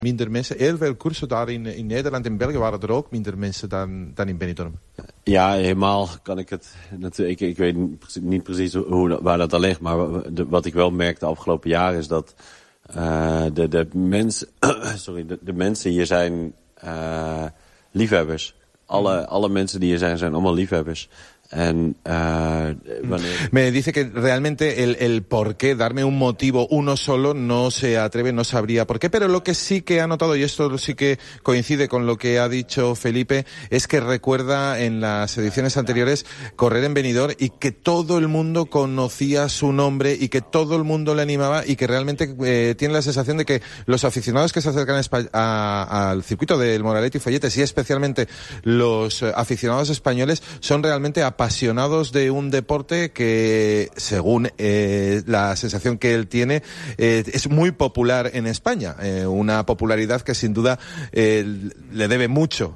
Minder mensen, heel veel koersen daar in Nederland en België waren er ook minder mensen dan in Benidorm. Ja, helemaal kan ik het natuurlijk. Ik weet niet precies waar dat al ligt, maar wat ik wel merk de afgelopen jaren is dat de mensen hier zijn liefhebbers. Alle mensen die hier zijn allemaal liefhebbers. Me dice que realmente el por qué, darme un motivo uno solo, no se atreve, no sabría por qué, pero lo que sí que ha notado, y esto sí que coincide con lo que ha dicho Felipe, es que recuerda en las ediciones anteriores correr en Benidorm y que todo el mundo conocía su nombre y que todo el mundo le animaba y que realmente tiene la sensación de que los aficionados que se acercan al circuito del Moralet y Folletes y especialmente los aficionados españoles son realmente apasionados de un deporte que, según la sensación que él tiene, es muy popular en España. Una popularidad que sin duda le debe mucho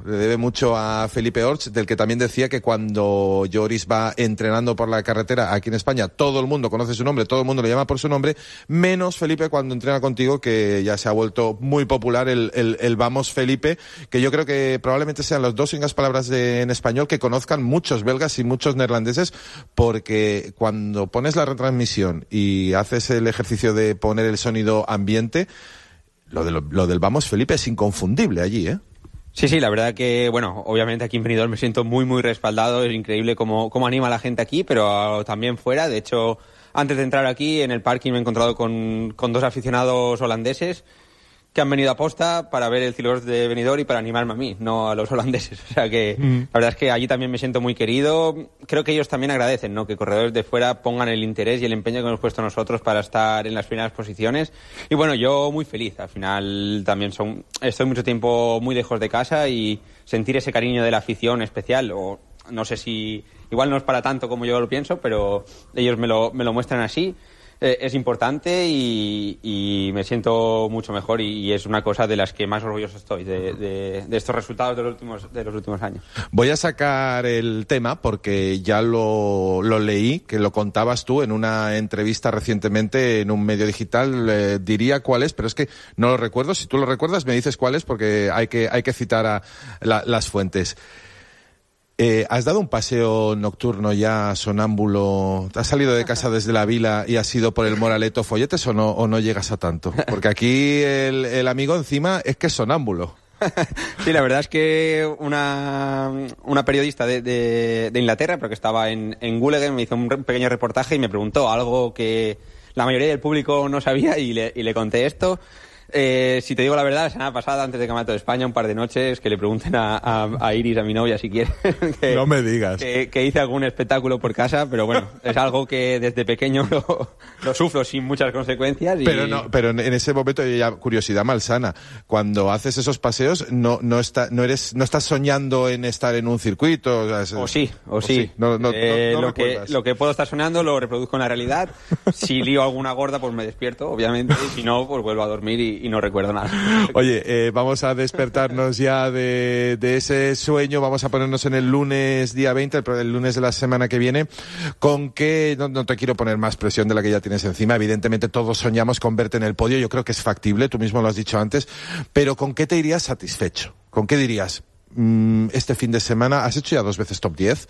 a Felipe Orts, del que también decía que cuando Joris va entrenando por la carretera aquí en España, todo el mundo conoce su nombre, todo el mundo le llama por su nombre, menos Felipe cuando entrena contigo, que ya se ha vuelto muy popular el Vamos Felipe, que yo creo que probablemente sean las dos únicas palabras en español que conozcan muchos belgas y muchos neerlandeses, porque cuando pones la retransmisión y haces el ejercicio de poner el sonido ambiente, lo del Vamos Felipe es inconfundible allí, ¿eh? Sí, la verdad que, bueno, obviamente aquí en Benidorm me siento muy, muy respaldado, es increíble cómo anima a la gente aquí, pero también fuera. De hecho, antes de entrar aquí, en el parking me he encontrado con dos aficionados holandeses que han venido a posta para ver el Ciclocross de Benidorm y para animarme a mí, no a los holandeses. O sea que la verdad es que allí también me siento muy querido. Creo que ellos también agradecen, ¿no?, que corredores de fuera pongan el interés y el empeño que hemos puesto nosotros para estar en las primeras posiciones. Y bueno, yo muy feliz. Al final también estoy mucho tiempo muy lejos de casa y sentir ese cariño de la afición especial, o no sé si igual no es para tanto como yo lo pienso, pero ellos me lo muestran así. Es importante y me siento mucho mejor y es una cosa de las que más orgulloso estoy de estos resultados de los últimos años. Voy a sacar el tema porque ya lo leí, que lo contabas tú en una entrevista recientemente en un medio digital. Diría cuál es, pero es que no lo recuerdo. Si tú lo recuerdas me dices cuál es, porque hay que citar a las fuentes. ¿Has dado un paseo nocturno ya sonámbulo? ¿Has salido de casa desde la Vila y has ido por el Moralet o Folletes o no llegas a tanto? Porque aquí el amigo encima es que es sonámbulo. Sí, la verdad es que una periodista de Inglaterra, pero que estaba en Gulegen, me hizo un pequeño reportaje y me preguntó algo que la mayoría del público no sabía y le conté esto. Si te digo la verdad, la semana pasada, antes del Campeonato de España, un par de noches, que le pregunten a Iris, a mi novia, si quiere, no me digas que hice algún espectáculo por casa, pero bueno, es algo que desde pequeño lo sufro sin muchas consecuencias. Pero en ese momento, ya curiosidad malsana, cuando haces esos paseos no estás soñando en estar en un circuito. O sí. Lo que puedo estar soñando lo reproduzco en la realidad. Si lío alguna gorda, pues me despierto, obviamente, y si no, pues vuelvo a dormir y no recuerdo nada. Oye, vamos a despertarnos ya de ese sueño, vamos a ponernos en el lunes día 20, el lunes de la semana que viene, con que no te quiero poner más presión de la que ya tienes encima. Evidentemente todos soñamos con verte en el podio, yo creo que es factible, tú mismo lo has dicho antes, pero ¿con qué te irías satisfecho? ¿Con qué dirías? Este fin de semana, has hecho ya 2 veces top 10,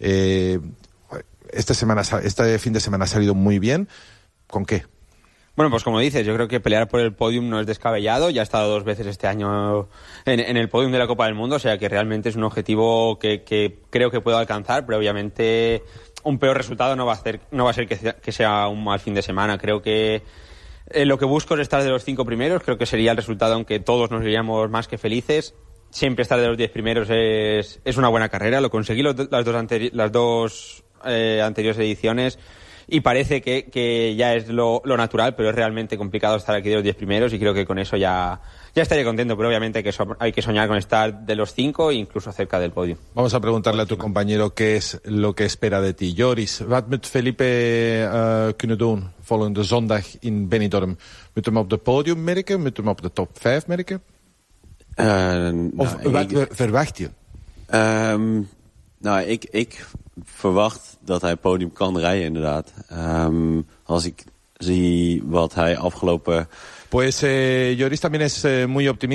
este fin de semana ha salido muy bien, ¿con qué? Bueno, pues como dices, yo creo que pelear por el podium no es descabellado. Ya he estado 2 veces este año en el podium de la Copa del Mundo, o sea que realmente es un objetivo que creo que puedo alcanzar, pero obviamente un peor resultado no va a ser que sea un mal fin de semana. Creo que lo que busco es estar de los 5 primeros, creo que sería el resultado, aunque todos nos iríamos más que felices. Siempre estar de los 10 primeros es una buena carrera, lo conseguí las dos anteriores ediciones. Y parece que ya es lo natural, pero es realmente complicado estar aquí de los 10 primeros y creo que con eso ya estaría contento, pero obviamente hay que soñar con estar de los 5 e incluso cerca del podio. Vamos a preguntarle a tu compañero qué es lo que espera de ti. Joris, wat moet Felipe kunnen doen volgende zondag in Benidorm? Moet hem op het podium merken? Moet hem op de top 5 merken? Of wat verwacht je? Ik verwacht dat hij podium kan rijden, inderdaad. Als ik zie wat hij afgelopen Pues Lloris también es muy optimista.